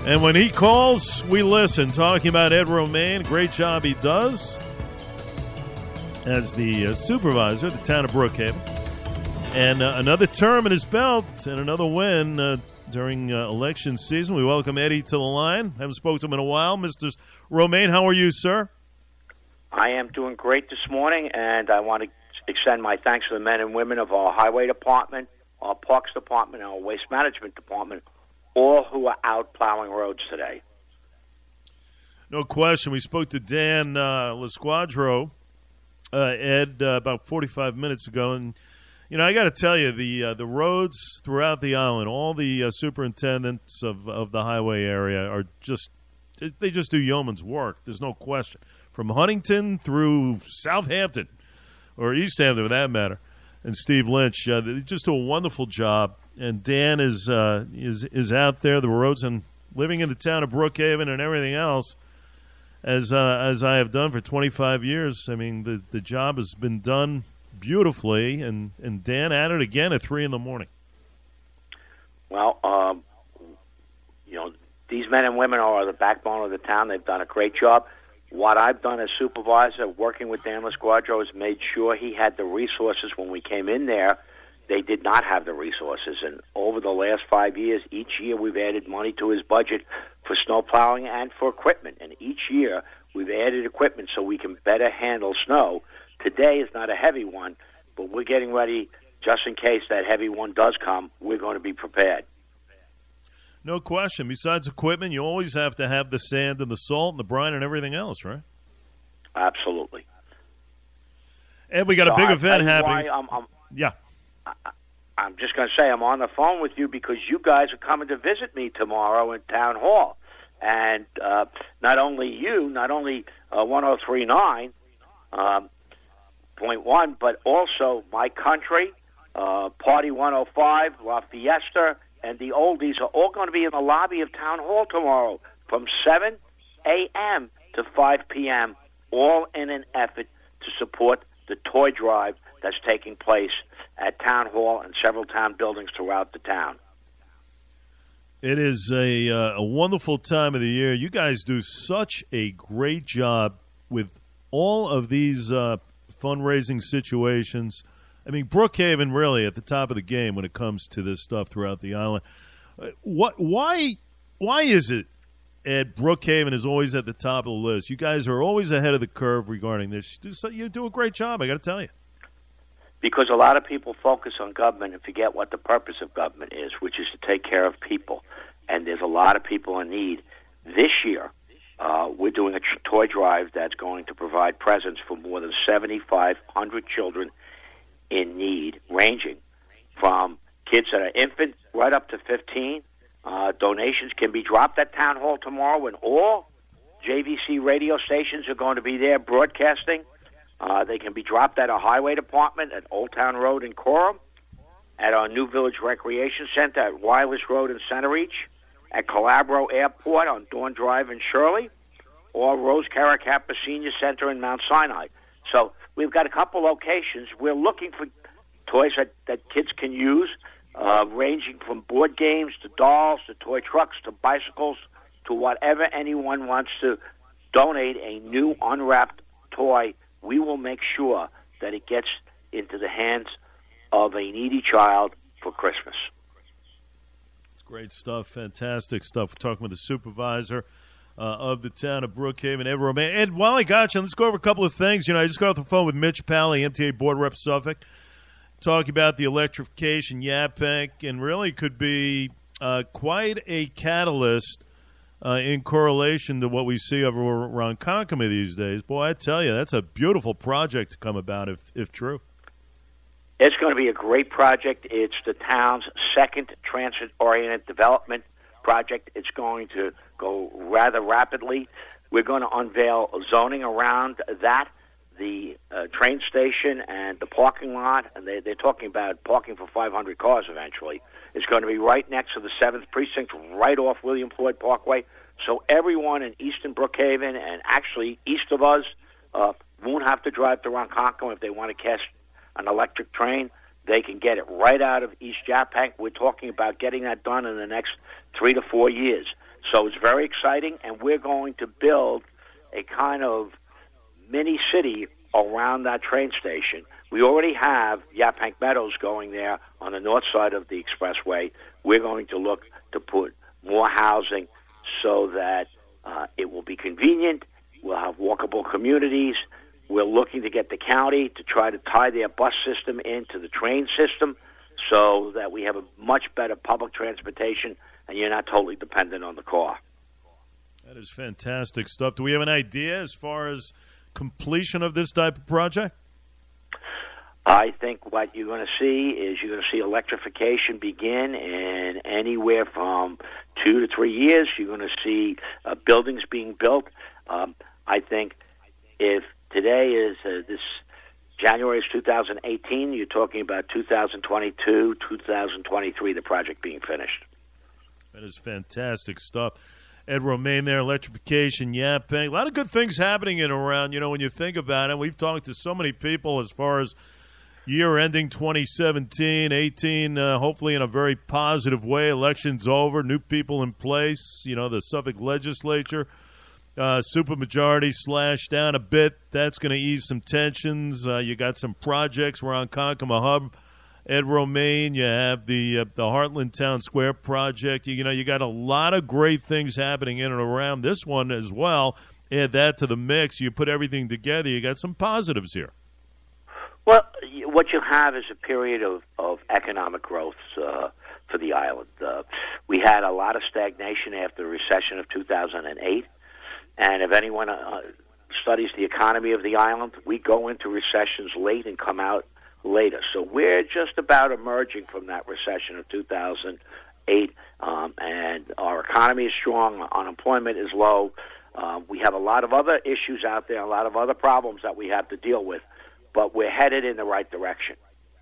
And when he calls, we listen. Talking about Ed Romaine, great job he does as the supervisor of the town of Brookhaven. And another term in his belt and another win during election season. We welcome Eddie to the line. Haven't spoken to him in a while. Mr. Romaine, how are you, sir? I am doing great this morning, and I want to extend my thanks to the men and women of our highway department, our parks department, and our waste management department, all who are out plowing roads today. No question. We spoke to Dan LaSquadro, Ed, about 45 minutes ago, and I got to tell you, the roads throughout the island, all the superintendents of the highway area are just do yeoman's work. There's no question. From Huntington through Southampton, or East Hampton for that matter, and Steve Lynch, they just do a wonderful job. And Dan is out there, the roads, and living in the town of Brookhaven and everything else, as I have done for 25 years. I mean, the job has been done beautifully, and Dan at it again at 3 a.m. Well, these men and women are the backbone of the town. They've done a great job. What I've done as supervisor, working with Dan LaSquadro, is made sure he had the resources when we came in there. They did not have the resources, and over the last 5 years, each year we've added money to his budget for snow plowing and for equipment, and each year we've added equipment so we can better handle snow. Today is not a heavy one, but we're getting ready just in case that heavy one does come. We're going to be prepared. No question. Besides equipment, you always have to have the sand and the salt and the brine and everything else, right? Absolutely. And we got a big event happening. Yeah. I'm just going to say I'm on the phone with you because you guys are coming to visit me tomorrow in Town Hall. And not only 1039.1, but also My Country, Party 105, La Fiesta, and the Oldies are all going to be in the lobby of Town Hall tomorrow from 7 a.m. to 5 p.m., all in an effort to support the toy drive that's taking place at Town Hall and several town buildings throughout the town. It is a wonderful time of the year. You guys do such a great job with all of these fundraising situations. I mean, Brookhaven really at the top of the game when it comes to this stuff throughout the island. Why is it, Ed, Brookhaven is always at the top of the list? You guys are always ahead of the curve regarding this. You do a great job, I got to tell you. Because a lot of people focus on government and forget what the purpose of government is, which is to take care of people. And there's a lot of people in need. This year, we're doing a toy drive that's going to provide presents for more than 7,500 children in need, ranging from kids that are infant right up to 15. Donations can be dropped at Town Hall tomorrow, when all JVC radio stations are going to be there broadcasting. They can be dropped at our highway department at Old Town Road in Coram, at our New Village Recreation Center at Wireless Road in Center Reach, at Calabro Airport on Dawn Drive in Shirley, or Rose Caracappa Senior Center in Mount Sinai. So we've got a couple locations. We're looking for toys that kids can use, ranging from board games to dolls to toy trucks to bicycles to whatever anyone wants to donate a new unwrapped toy. We will make sure that it gets into the hands of a needy child for Christmas. It's great stuff, fantastic stuff. We're talking with the supervisor of the town of Brookhaven, Ed Romaine. Ed, while I got you, let's go over a couple of things. I just got off the phone with Mitch Pally, MTA Board Rep Suffolk, talking about the electrification, Yaphank, and really could be quite a catalyst in correlation to what we see over around Ronkonkoma these days. Boy, I tell you, that's a beautiful project to come about if true. It's going to be a great project. It's the town's second transit-oriented development project. It's going to go rather rapidly. We're going to unveil zoning around that, the train station and the parking lot, and they're talking about parking for 500 cars eventually. It's going to be right next to the 7th Precinct, right off William Floyd Parkway. So everyone in Eastern Brookhaven and actually east of us won't have to drive to Ronkonkoma if they want to catch an electric train. They can get it right out of East Yaphank. We're talking about getting that done in the next 3 to 4 years. So it's very exciting, and we're going to build a kind of mini city around that train station. We already have Yaphank Meadows going there on the north side of the expressway. We're going to look to put more housing so that it will be convenient. We'll have walkable communities. We're looking to get the county to try to tie their bus system into the train system so that we have a much better public transportation and you're not totally dependent on the car. That is fantastic stuff. Do we have an idea as far as completion of this type of project? I think what you're going to see is you're going to see electrification begin in anywhere from 2 to 3 years. You're going to see buildings being built. I think if today is this January is 2018, you're talking about 2022, 2023, the project being finished. That is fantastic stuff. Ed Romaine there, electrification, Yaphank. A lot of good things happening in and around, when you think about it. We've talked to so many people as far as year ending 2017, 18, hopefully in a very positive way. Election's over, new people in place, the Suffolk legislature. Supermajority slashed down a bit. That's going to ease some tensions. You got some projects around Konkoma Hub. Ed Romaine, you have the Heartland Town Square project. You got a lot of great things happening in and around this one as well. Add that to the mix. You put everything together. You got some positives here. Well, what you have is a period of economic growth for the island. We had a lot of stagnation after the recession of 2008. And if anyone studies the economy of the island, we go into recessions late and come out later. So we're just about emerging from that recession of 2008, and our economy is strong, unemployment is low. We have a lot of other issues out there, a lot of other problems that we have to deal with, but we're headed in the right direction.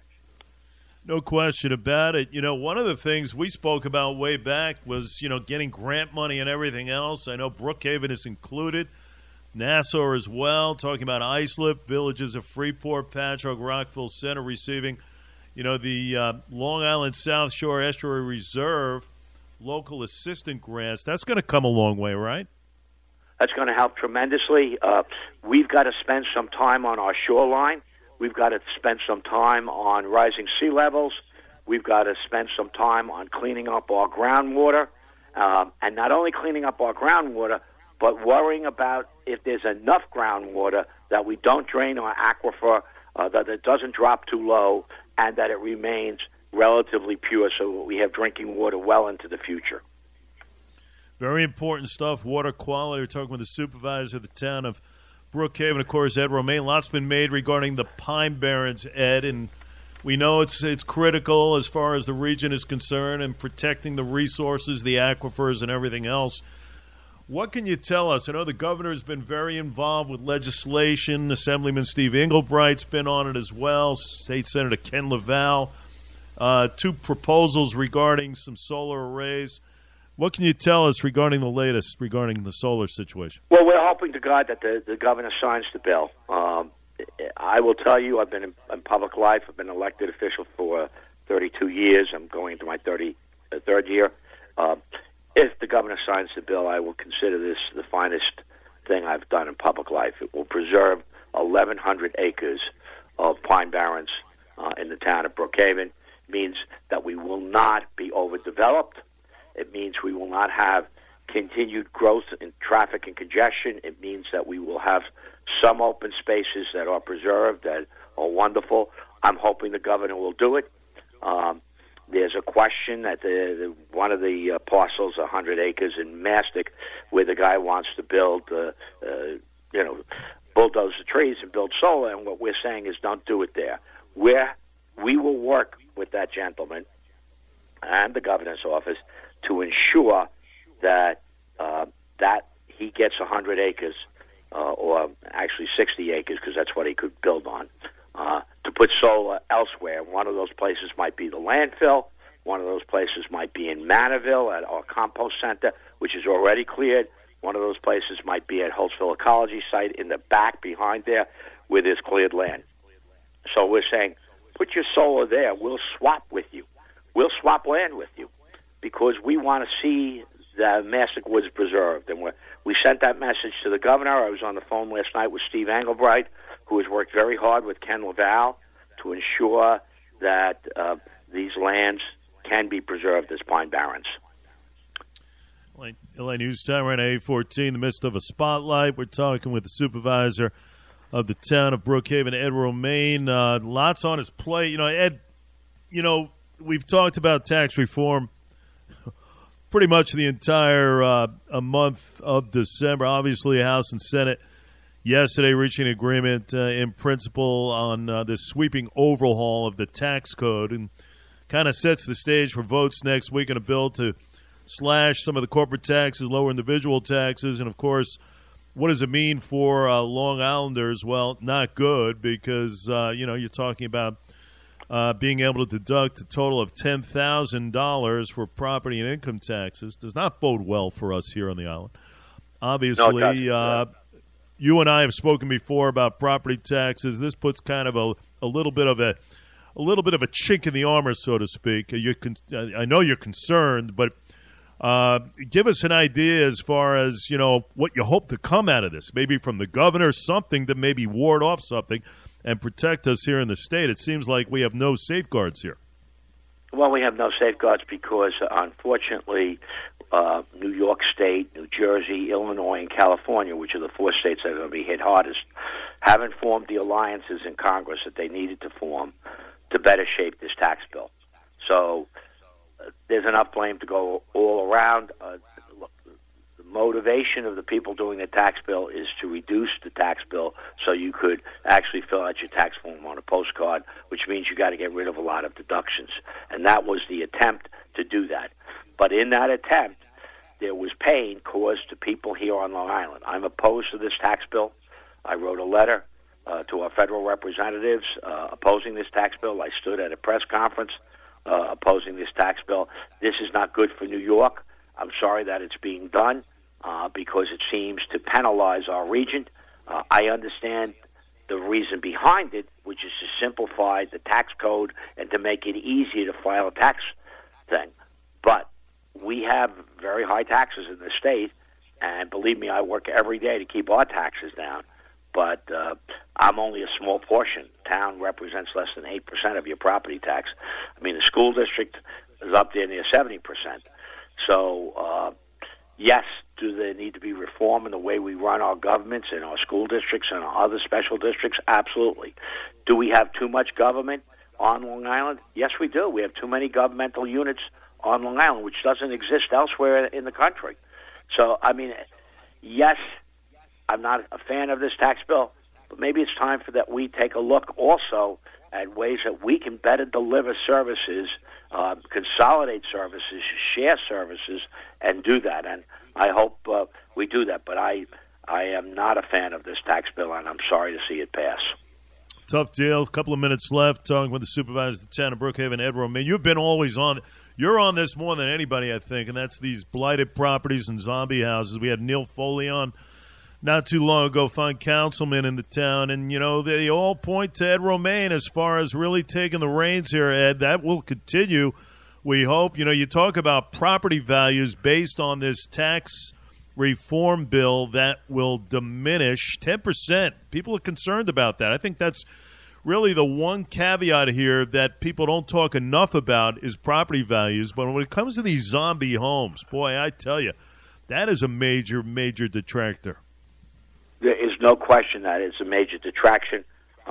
No question about it. One of the things we spoke about way back was, getting grant money and everything else. I know Brookhaven is included, Nassau as well, talking about Islip, villages of Freeport, Patchogue, Rockville Center receiving, the Long Island South Shore Estuary Reserve local assistant grants. That's going to come a long way, right? That's going to help tremendously. We've got to spend some time on our shoreline. We've got to spend some time on rising sea levels. We've got to spend some time on cleaning up our groundwater. And not only cleaning up our groundwater, but worrying about if there's enough groundwater that we don't drain our aquifer, that it doesn't drop too low, and that it remains relatively pure so we have drinking water well into the future. Very important stuff, water quality. We're talking with the supervisor of the town of Brookhaven, of course, Ed Romaine. Lots been made regarding the Pine Barrens, Ed, and we know it's critical as far as the region is concerned and protecting the resources, the aquifers, and everything else. What can you tell us? I know the governor has been very involved with legislation. Assemblyman Steve Englebright's been on it as well. State Senator Ken Laval. 2 proposals regarding some solar arrays. What can you tell us regarding the latest, regarding the solar situation? Well, we're hoping to God that the governor signs the bill. I will tell you, I've been in public life. I've been an elected official for 32 years. I'm going into my 33rd year. If the governor signs the bill, I will consider this the finest thing I've done in public life. It will preserve 1,100 acres of Pine Barrens in the town of Brookhaven. It means that we will not be overdeveloped. It means we will not have continued growth in traffic and congestion. It means that we will have some open spaces that are preserved, that are wonderful. I'm hoping the governor will do it. There's a question that one of the parcels, 100 acres in Mastic, where the guy wants to build, bulldoze the trees and build solar, and what we're saying is don't do it there. We will work with that gentleman and the governor's office to ensure that that he gets 100 acres, or actually 60 acres, because that's what he could build on, to put solar elsewhere. One of those places might be the landfill. One of those places might be in Manorville at our compost center, which is already cleared. One of those places might be at Holtzville Ecology site in the back behind there where there's cleared land. So we're saying, put your solar there. We'll swap with you. We'll swap land with you because we want to see the Mastic Woods preserved. And we sent that message to the governor. I was on the phone last night with Steve Engelbright, who has worked very hard with Ken LaValle to ensure that these lands can be preserved as Pine Barrens. LA News Time, right at 8:14, in the midst of a spotlight. We're talking with the supervisor of the town of Brookhaven, Ed Romaine. Lots on his plate. Ed, we've talked about tax reform pretty much the entire a month of December. Obviously, House and Senate yesterday reaching an agreement in principle on this sweeping overhaul of the tax code, and kind of sets the stage for votes next week in a bill to slash some of the corporate taxes, lower individual taxes, and, of course, what does it mean for Long Islanders? Well, not good, because, you're talking about being able to deduct a total of $10,000 for property and income taxes. Does not bode well for us here on the island. Obviously, you and I have spoken before about property taxes. This puts kind of a little bit of a chink in the armor, so to speak. I know you're concerned, but give us an idea as far as, what you hope to come out of this, maybe from the governor, something to maybe ward off something and protect us here in the state. It seems like we have no safeguards here. Well, we have no safeguards because, unfortunately, New York State, New Jersey, Illinois, and California, which are the four states that are going to be hit hardest, haven't formed the alliances in Congress that they needed to form to better shape this tax bill. So there's enough blame to go all around. The motivation of the people doing the tax bill is to reduce the tax bill so you could actually fill out your tax form on a postcard, which means you got to get rid of a lot of deductions. And that was the attempt to do that. But in that attempt, there was pain caused to people here on Long Island. I'm opposed to this tax bill. I wrote a letter to our federal representatives opposing this tax bill. I stood at a press conference opposing this tax bill. This is not good for New York. I'm sorry that it's being done because it seems to penalize our region. I understand the reason behind it, which is to simplify the tax code and to make it easier to file a tax thing. But we have very high taxes in the state, and believe me, I work every day to keep our taxes down. But I'm only a small portion. Town represents less than 8% of your property tax. I mean, the school district is up there near 70%. So, yes, do there need to be reform in the way we run our governments in our school districts and our other special districts? Absolutely. Do we have too much government on Long Island? Yes, we do. We have too many governmental units on Long Island, which doesn't exist elsewhere in the country. So, I mean, yes, I'm not a fan of this tax bill, but maybe it's time for that we take a look also at ways that we can better deliver services, consolidate services, share services, and do that. And I hope we do that. But I am not a fan of this tax bill, and I'm sorry to see it pass. Tough deal. A couple of minutes left. Talking with the supervisor of the town of Brookhaven, Ed Romaine. You've been always on. You're on this more than anybody, I think, and that's these blighted properties and zombie houses. We had Neil Foley on not too long ago, fine councilman in the town, and, they all point to Ed Romaine as far as really taking the reins here, Ed. That will continue, we hope. You talk about property values based on this tax reform bill that will diminish 10%. People are concerned about that. I think that's really the one caveat here that people don't talk enough about is property values. But when it comes to these zombie homes, boy, I tell you, that is a major, major detractor. There is no question that it's a major detraction.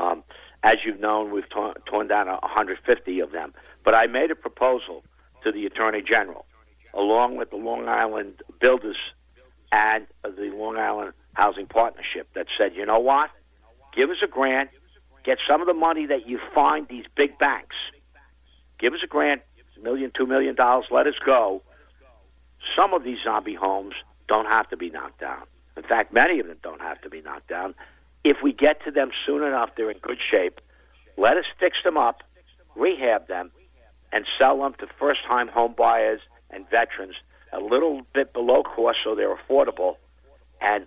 As you've known, we've torn down 150 of them. But I made a proposal to the Attorney General, along with the Long Island Builders and the Long Island Housing Partnership, that said, you know what? Give us a grant. Get some of the money that you find these big banks. Give us a grant, $1 million, $2 million. Let us go. Some of these zombie homes don't have to be knocked down. In fact, many of them don't have to be knocked down. If we get to them soon enough, they're in good shape. Let us fix them up, rehab them, and sell them to first-time home buyers and veterans a little bit below cost so they're affordable. And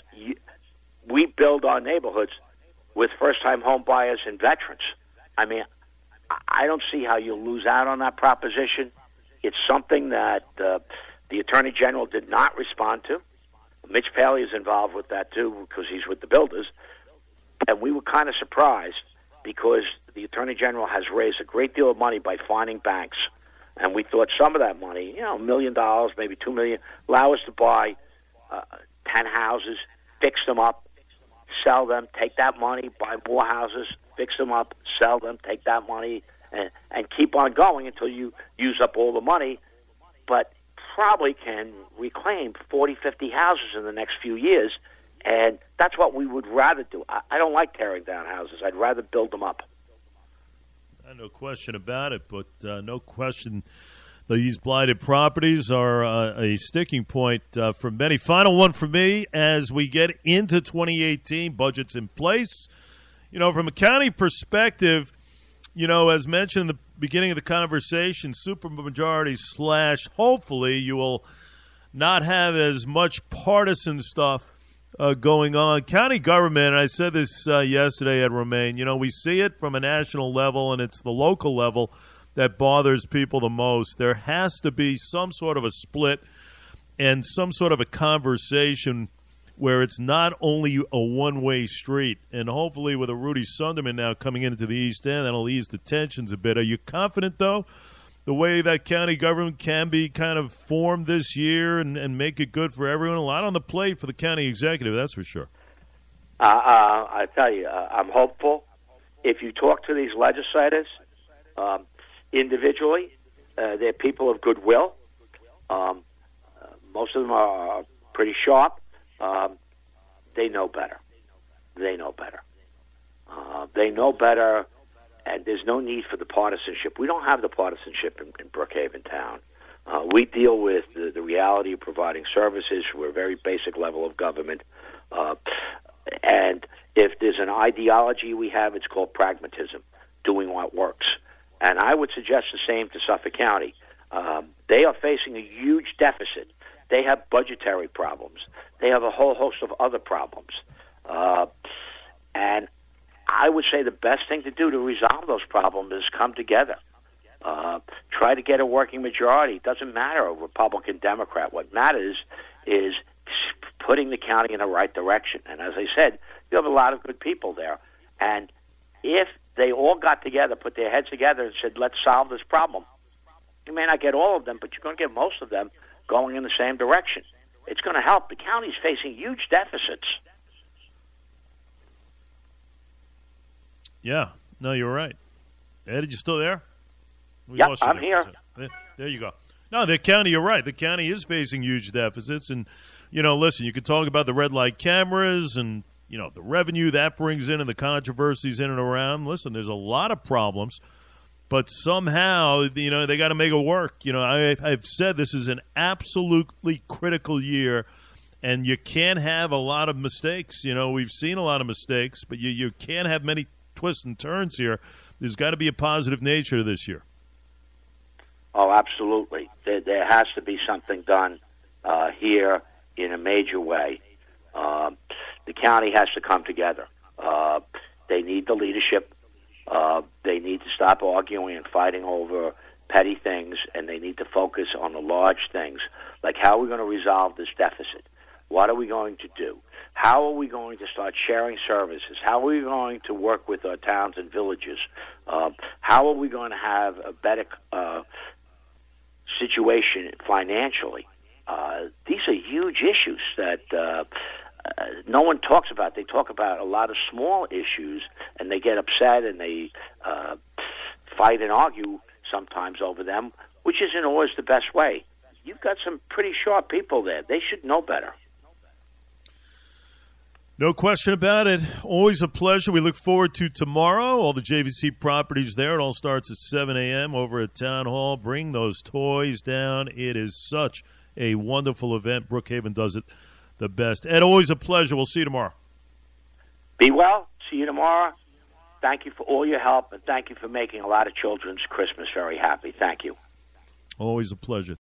we build our neighborhoods with first-time home buyers and veterans. I mean, I don't see how you'll lose out on that proposition. It's something that the Attorney General did not respond to. Mitch Paley is involved with that, too, because he's with the builders. And we were kind of surprised because the Attorney General has raised a great deal of money by fining banks. And we thought some of that money, $1 million, maybe $2 million, allow us to buy 10 houses, fix them up, sell them, take that money, buy more houses, fix them up, sell them, take that money, and keep on going until you use up all the money. But probably can reclaim 40, 50 houses in the next few years, and that's what we would rather do. I don't like tearing down houses. I'd rather build them up. No question about it, but no question these blighted properties are a sticking point for many. Final one for me as we get into 2018, budget's in place. From a county perspective, as mentioned in the beginning of the conversation, supermajority / hopefully you will not have as much partisan stuff going on. County government, and I said this yesterday at Romaine, we see it from a national level, and it's the local level that bothers people the most. There has to be some sort of a split and some sort of a conversation where it's not only a one-way street. And hopefully with a Rudy Sunderman now coming into the East End, that'll ease the tensions a bit. Are you confident, though, the way that county government can be kind of formed this year and make it good for everyone? A lot on the plate for the county executive, that's for sure. I tell you, I'm hopeful. If you talk to these legislators individually, they're people of goodwill. Most of them are pretty sharp. They know better. They know better. They know better, and there's no need for the partisanship. We don't have the partisanship in Brookhaven town. We deal with the reality of providing services. We're a very basic level of government. And if there's an ideology we have, it's called pragmatism, doing what works. And I would suggest the same to Suffolk County. They are facing a huge deficit. They have budgetary problems. They have a whole host of other problems. And I would say the best thing to do to resolve those problems is come together. Try to get a working majority. It doesn't matter, Republican, Democrat. What matters is putting the county in the right direction. And as I said, you have a lot of good people there. And if they all got together, put their heads together and said, let's solve this problem, you may not get all of them, but you're going to get most of them going in the same direction. It's going to help. The county's facing huge deficits. Yeah. No, you're right. Ed, are you still there? Yep, I'm here. There you go. No, the county, you're right. The county is facing huge deficits. And, listen, you can talk about the red light cameras and, the revenue that brings in and the controversies in and around. Listen, there's a lot of problems. But somehow, they got to make it work. I've said this is an absolutely critical year, and you can't have a lot of mistakes. We've seen a lot of mistakes, but you can't have many twists and turns here. There's got to be a positive nature to this year. Oh, absolutely. There has to be something done here in a major way. The county has to come together. They need the leadership. They need to stop arguing and fighting over petty things, and they need to focus on the large things, like how are we going to resolve this deficit? What are we going to do? How are we going to start sharing services? How are we going to work with our towns and villages? How are we going to have a better situation financially? These are huge issues that no one talks about. They talk about a lot of small issues, and they get upset and they fight and argue sometimes over them, which isn't always the best way. You've got some pretty sharp people there. They should know better. No question about it. Always a pleasure. We look forward to tomorrow. All the JVC properties there. It all starts at 7 a.m. over at Town Hall. Bring those toys down. It is such a wonderful event. Brookhaven does it the best. Ed, always a pleasure. We'll see you tomorrow. Be well. See you tomorrow. Thank you for all your help, and thank you for making a lot of children's Christmas very happy. Thank you. Always a pleasure.